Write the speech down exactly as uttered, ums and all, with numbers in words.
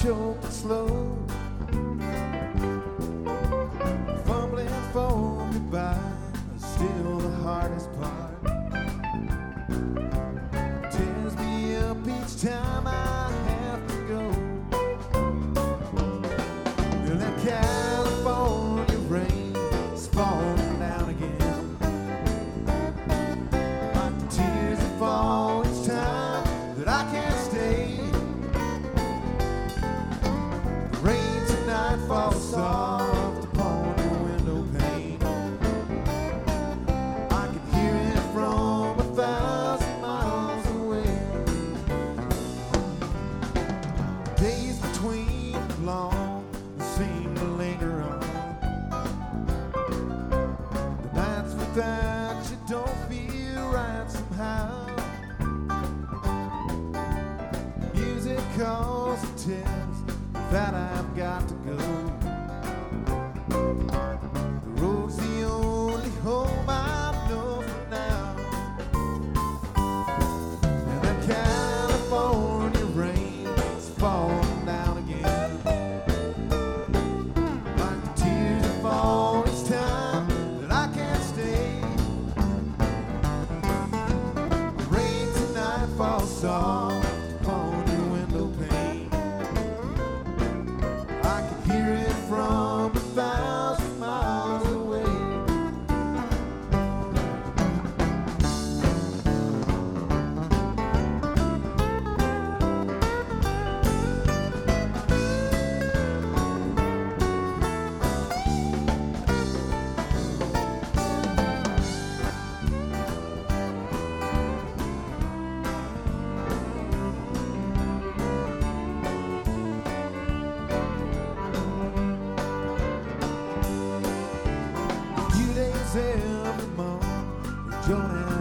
choke and slow, fumbling for goodbye is still the hardest part. Tears me up each time I have to go. Feel that California rain is falling down again, like the tears that fall each time that I can't stay. The rain tonight falls soft upon your window pane. I can hear it from a thousand miles away. Days between long seem to linger on. The nights without you don't feel right somehow. Music calls and tells that I've got to go. The road's the only home I know for now. And that California rain is falling down again, like the tears that fall each time that I can't stay. The rain tonight falls soft upon your window pane. I can hear it from a thousand miles away. A few days every month, Joan and